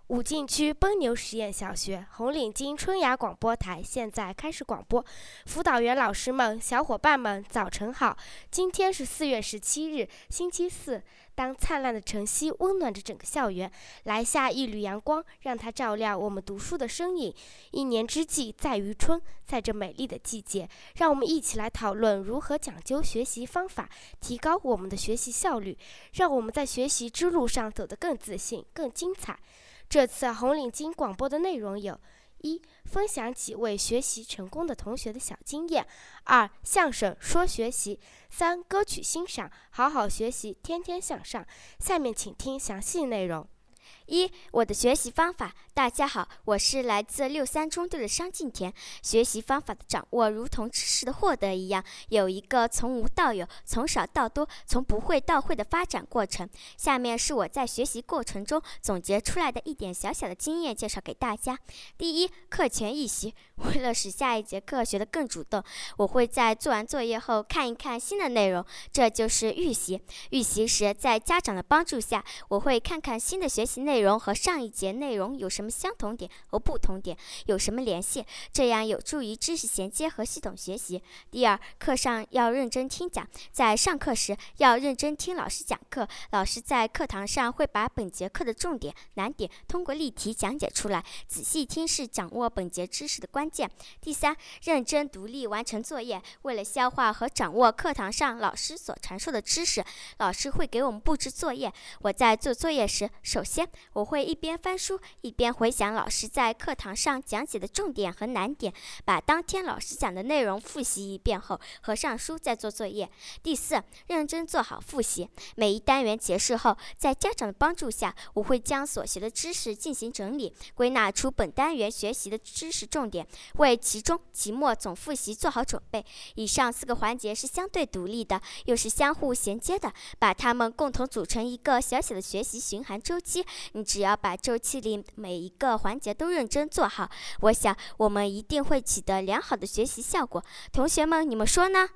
武进区奔牛实验小学红领巾春芽广播台现在开始广播。辅导员老师们、小伙伴们，早晨好！今天是4月17日，星期四。当灿烂的晨曦温暖着整个校园，来下一缕阳光，让它照亮我们读书的身影。一年之计在于春，在这美丽的季节，让我们一起来讨论如何讲究学习方法，提高我们的学习效率，让我们在学习之路上走得更自信、更精彩。这次红领巾广播的内容有：1. 分享几位学习成功的同学的小经验； 2. 相声说学习； 3. 歌曲欣赏，好好学习，天天向上。下面请听详细内容。 1. 我的学习方法。大家好，我是来自63中队的商敬田。学习方法的掌握如同知识的获得一样，有一个从无到有、从少到多、从不会到会的发展过程。下面是我在学习过程中总结出来的一点小小的经验介绍给大家。第一，课前预习。为了使下一节课学得更主动，我会在做完作业后看一看新的内容，这就是预习。预习时，在家长的帮助下，我会看看新的学习内容和上一节内容有什么相同点和不同点，有什么联系，这样有助于知识衔接和系统学习。第二，课上要认真听讲，在上课时要认真听老师讲课，老师在课堂上会把本节课的重点、难点通过例题讲解出来，仔细听是掌握本节知识的关键。第三，认真独立完成作业。为了消化和掌握课堂上老师所传授的知识，老师会给我们布置作业。我在做作业时，首先我会一边翻书，一边回想老师在课堂上讲解的重点和难点，把当天老师讲的内容复习一遍后，合上书再做作业。第四，认真做好复习。每一单元结束后，在家长的帮助下，我会将所学的知识进行整理，归纳出本单元学习的知识重点，为期中、期末总复习做好准备。以上4个环节是相对独立的，又是相互衔接的，把它们共同组成一个小小的学习循环周期。你只要把周期里每一个环节都认真做好，我想我们一定会取得良好的学习效果。同学们，你们说呢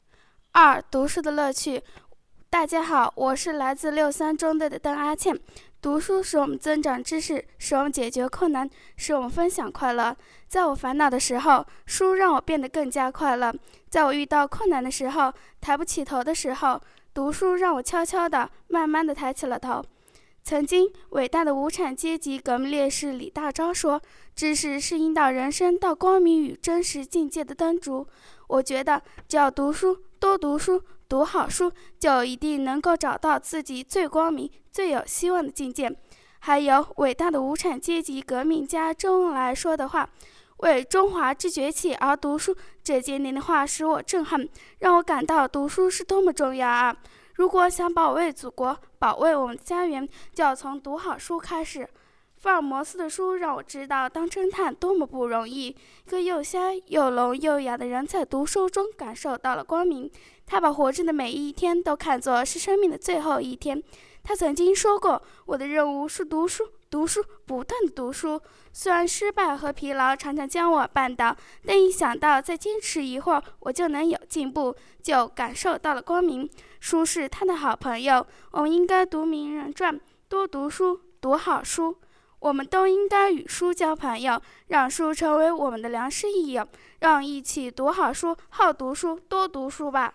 ？2. 读书的乐趣。大家好，我是来自63中队的邓阿倩。读书使我们增长知识，使我们解决困难，使我们分享快乐。在我烦恼的时候，书让我变得更加快乐；在我遇到困难的时候，抬不起头的时候，读书让我悄悄地、慢慢地抬起了头。曾经，伟大的无产阶级革命烈士李大钊说：“知识是引导人生到光明与真实境界的灯烛。”我觉得，只要读书，多读书，读好书，就一定能够找到自己最光明、最有希望的境界。还有伟大的无产阶级革命家周恩来说的话：“为中华之崛起而读书。”这些年的话使我震撼，让我感到读书是多么重要啊！如果想保卫祖国，保卫我们的家园，就要从读好书开始。福尔摩斯的书让我知道当侦探多么不容易。一个又瞎又聋又哑的人在读书中感受到了光明，他把活着的每一天都看作是生命的最后一天。他曾经说过：“我的任务是读书，读书，不断的读书。”虽然失败和疲劳常常将我绊倒，但一想到再坚持一会儿我就能有进步，就感受到了光明。书是他的好朋友，我们应该读名人传，多读书，读好书。我们都应该与书交朋友，让书成为我们的良师益友，让一起读好书，好读书，多读书吧。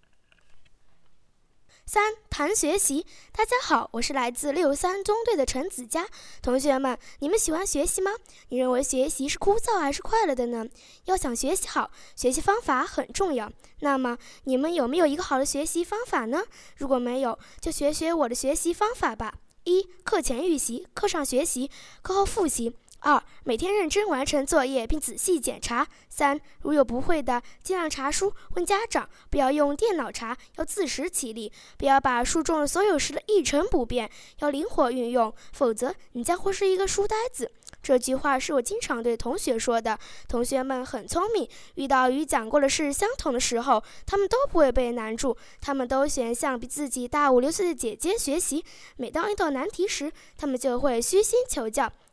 3. 谈学习。大家好，我是来自63中队的陈子佳。同学们，你们喜欢学习吗？你认为学习是枯燥还是快乐的呢？要想学习好，学习方法很重要。那么，你们有没有一个好的学习方法呢？如果没有，就学学我的学习方法吧。1. 课前预习，课上学习，课后复习。2. 每天认真完成作业并仔细检查。3. 如有不会的，尽量查书，问家长，不要用电脑查，要自食其力，不要把书中的所有事的一成不变，要灵活运用，否则你将会是一个书呆子。这句话是我经常对同学说的。同学们很聪明，遇到与讲过的事相同的时候，他们都不会被难住，他们都喜欢向比自己大5、6岁的姐姐学习。每当遇到难题时，他们就会虚心求教。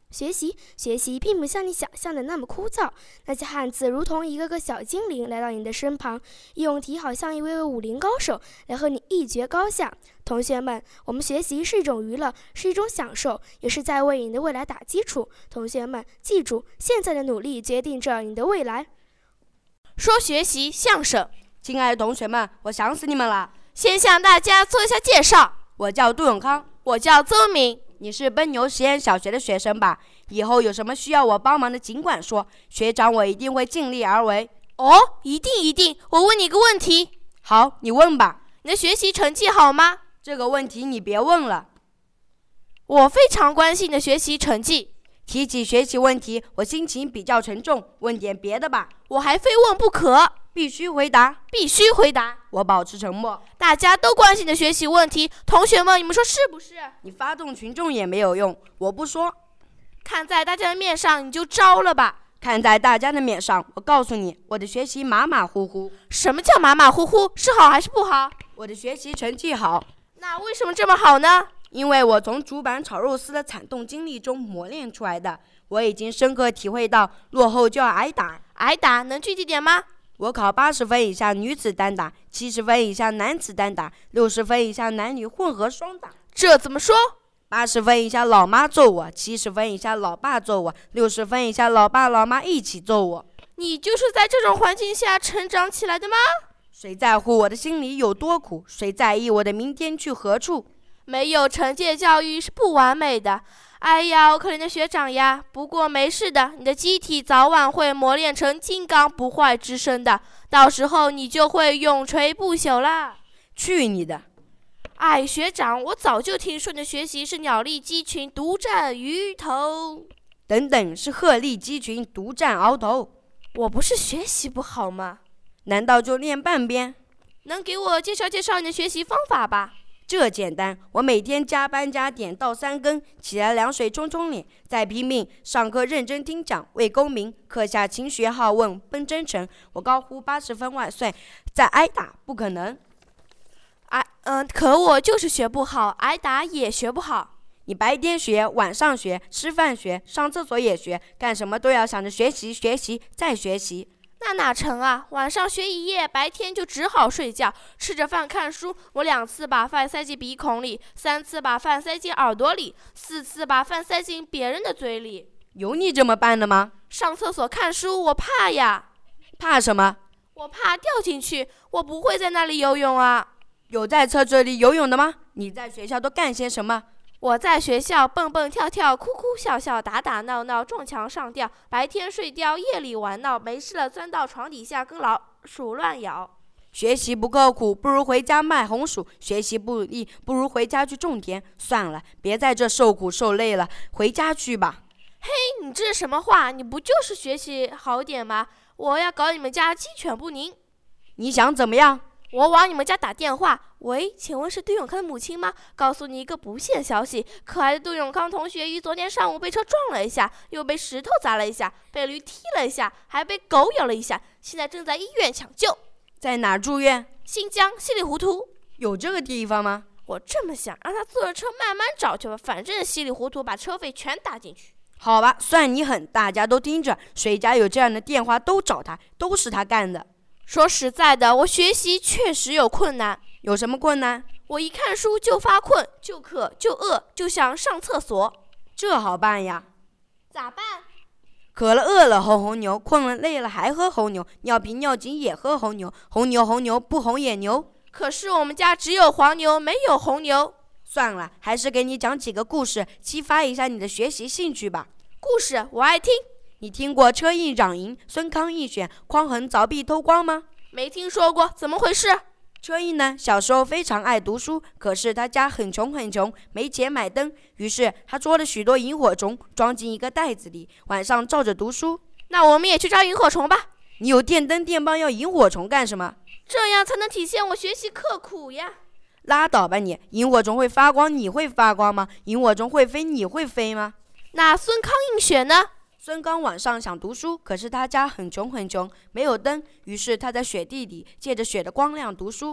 学习并不像你想象的那么枯燥。那些汉字如同一个个小精灵来到你的身旁，义勇题好像一位位武林高手来和你一决高下。同学们，我们学习是一种娱乐，是一种享受，也是在为你的未来打基础。同学们，记住，现在的努力决定着你的未来。 说学习相声， 亲爱的同学们，我想死你们了。 先向大家做一下介绍， 我叫杜永康， 我叫邹明。 你是奔牛实验小学的学生吧？以后有什么需要我帮忙的尽管说，学长我一定会尽力而为。 哦，一定，我问你个问题。 好，你问吧。 你的学习成绩好吗？ 这个问题你别问了。 我非常关心你的学习成绩。 提起学习问题，我心情比较沉重，问点别的吧。 我还非问不可。 必须回答。 必须回答。 我保持沉默。 大家都关心你的学习问题，同学们，你们说是不是？ 你发动群众也没有用，我不说。 看在大家的面上，你就招了吧。 看在大家的面上，我告诉你，我的学习马马虎虎。 什么叫马马虎虎？是好还是不好？ 我的学习成绩好。 那为什么这么好呢？ 因为我从主板炒肉丝的惨痛经历中磨练出来的。我已经深刻体会到，落后就要挨打。 挨打能具体点吗？ 我考80分以下女子单打，70分以下男子单打，60分以下男女混合双打。 这怎么说 ？80分以下老妈揍我，70分以下老爸揍我，60分以下老爸老妈一起揍我。 你就是在这种环境下成长起来的吗？ 谁在乎我的心里有多苦？谁在意我的明天去何处？ 没有惩戒教育是不完美的。哎呀，我可怜的学长呀！不过没事的，你的机体早晚会磨练成金刚不坏之身的，到时候你就会永垂不朽啦。 去你的！ 哎，学长，我早就听说你的学习是鸟力鸡群独占鱼头。 等等，是鹤立鸡群独占鳌头。 我不是学习不好吗？ 难道就练半边？ 能给我介绍介绍你的学习方法吧？ 这简单，我每天加班加点倒3羹，起来凉水冲冲脸，再拼命上课认真听讲，为公民，课下勤学好问奔真诚。我高呼80分万岁，再挨打不可能。 可我就是学不好，挨打也学不好。 你白天学，晚上学，吃饭学，上厕所也学，干什么都要想着学习，学习再学习。 那哪成啊！晚上学一夜，白天就只好睡觉，吃着饭看书。我2次把饭塞进鼻孔里，3次把饭塞进耳朵里，4次把饭塞进别人的嘴里。 有你这么办的吗？ 上厕所看书，我怕呀。 怕什么？ 我怕掉进去，我不会在那里游泳啊。 有在厕所里游泳的吗？你在学校都干些什么？ 我在学校蹦蹦跳跳，哭哭笑笑，打打闹闹，撞墙上吊，白天睡觉，夜里玩闹，没事了钻到床底下跟老鼠乱咬。 学习不刻苦，不如回家卖红薯；学习不努力，不如回家去种田。算了，别在这受苦受累了，回家去吧。 嘿，你这是什么话？你不就是学习好点吗？我要搞你们家鸡犬不宁。 你想怎么样？ 我往你们家打电话。喂，请问是杜永康的母亲吗？告诉你一个不幸消息，可爱的杜永康同学于昨天上午被车撞了一下，又被石头砸了一下，被驴踢了一下，还被狗咬了一下，现在正在医院抢救。 在哪住院？ 新疆稀里糊涂。 有这个地方吗？ 我这么想，让他坐着车慢慢找去吧，反正稀里糊涂把车费全打进去。 好吧，算你狠，大家都听着，谁家有这样的电话都找他，都是他干的。 说实在的，我学习确实有困难。 有什么困难？ 我一看书就发困，就渴，就饿，就想上厕所。 这好办呀。 咋办？ 渴了饿了喝红牛，困了累了还喝红牛，尿频尿急也喝红牛，红牛红牛不红也牛。 可是我们家只有黄牛，没有红牛。 算了，还是给你讲几个故事，激发一下你的学习兴趣吧。 故事我爱听。 你听过车毅嚷营、孙康义选、匡衡凿壁偷光吗？ 没听说过，怎么回事？ 车毅呢，小时候非常爱读书，可是他家很穷很穷，没钱买灯，于是他捉了许多萤火虫，装进一个袋子里，晚上照着读书。 那我们也去抓萤火虫吧。 你有电灯电棒，要萤火虫干什么？ 这样才能体现我学习刻苦呀。 拉倒吧你！萤火虫会发光，你会发光吗？萤火虫会飞，你会飞吗？ 那孙康应选呢？ 孙刚晚上想读书，可是他家很穷很穷，没有灯，于是他在雪地里借着雪的光亮读书。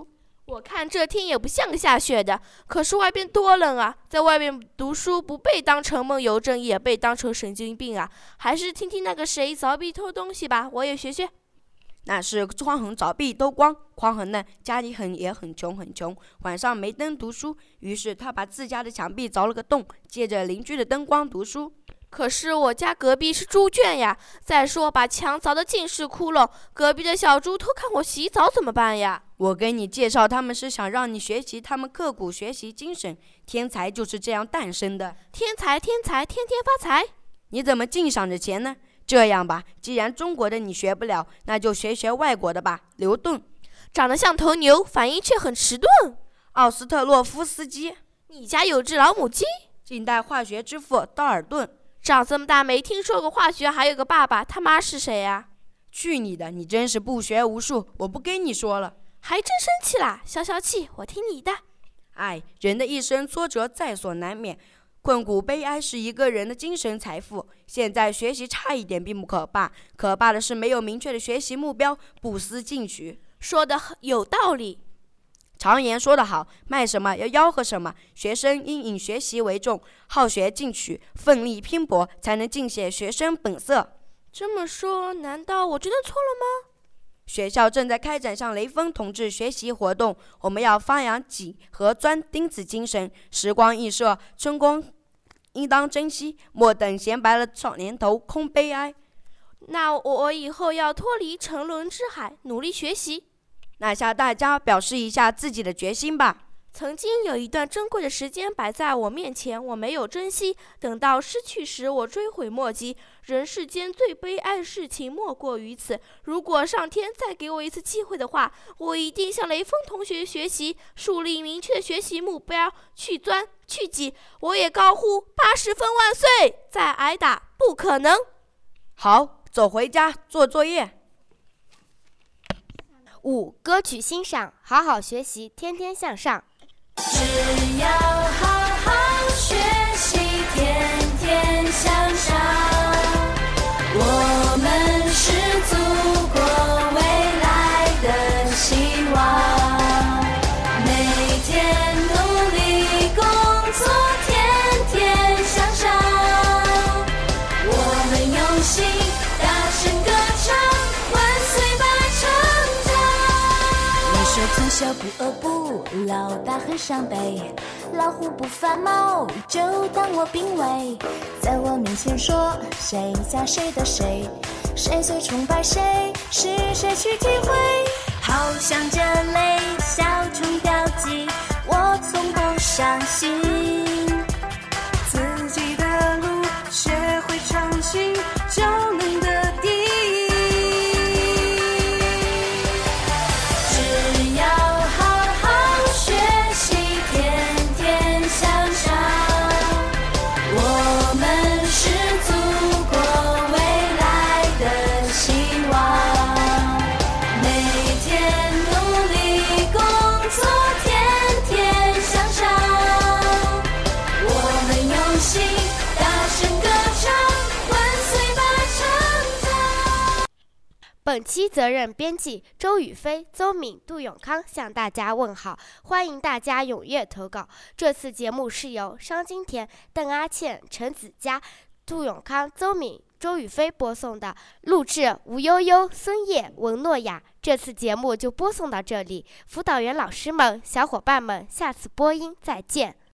我看这天也不像个下雪的，可是外边多冷啊！在外面读书不被当成梦游症，也被当成神经病啊！还是听听那个谁凿壁偷东西吧，我也学学。 那是匡衡凿壁偷光。匡衡呢，家里也很穷，晚上没灯读书，于是他把自家的墙壁凿了个洞，借着邻居的灯光读书。 可是我家隔壁是猪圈呀，再说把墙凿得尽是窟窿，隔壁的小猪偷看我洗澡怎么办呀？ 我给你介绍他们是想让你学习他们刻苦学习精神，天才就是这样诞生的。 天才，天天发财。 你怎么净想着钱呢？这样吧，既然中国的你学不了，那就学外国的吧。牛顿长得像头牛，反应却很迟钝。 奥斯特洛夫斯基， 你家有只老母鸡。 近代化学之父道尔顿， 长这么大没听说过化学还有个爸爸，他妈是谁呀？ 去你的，你真是不学无术，我不跟你说了。 还真生气啦，消气，我听你的。 哎，人的一生挫折在所难免，困苦悲哀是一个人的精神财富。现在学习差一点并不可怕，可怕的是没有明确的学习目标，不思进取。 说得有道理。 常言说得好，卖什么要吆喝什么。学生应以学习为重，好学进取，奋力拼搏，才能尽显学生本色。 这么说，难道我真的错了吗？ 学校正在开展向雷锋同志学习活动，我们要发扬己和专钉子精神。时光易逝，春光应当珍惜，莫等闲白了少年头，空悲哀。 那我以后要脱离沉沦之海，努力学习。 那向大家表示一下自己的决心吧。 曾经有一段珍贵的时间摆在我面前，我没有珍惜，等到失去时，我追悔莫及。人世间最悲哀的事情莫过于此。如果上天再给我一次机会的话，我一定向雷锋同学学习，树立明确的学习目标，去钻去挤。我也高呼80分万岁！再挨打不可能。 好，走回家做作业。 5. 歌曲欣赏，好好学习，天天向上。 只要好好学习，天天向上，我们是祖国未来的希望。每天努力工作，天天向上，我们用心大声歌唱，万岁吧成长。你说从小不饿不老，大很伤悲，老虎不发毛，就当我濒危。在我面前说谁家谁的谁，谁最崇拜谁，是谁去体会。好像这类小虫标记，我从不相信。自己的路学会创新，就能得第一。只要好好学习，天天向上，我们是祖国未来的希望。每天努力工作，天天向上，我们用心大声歌唱，万岁吧成长。 本期责任编辑周宇飞、邹敏、杜永康向大家问好，欢迎大家踊跃投稿。这次节目是由商金田、邓阿倩、陈子佳、杜永康、邹敏、周宇飞播送的，录制吴悠悠、孙叶、文诺雅。这次节目就播送到这里，辅导员老师们、小伙伴们，下次播音再见。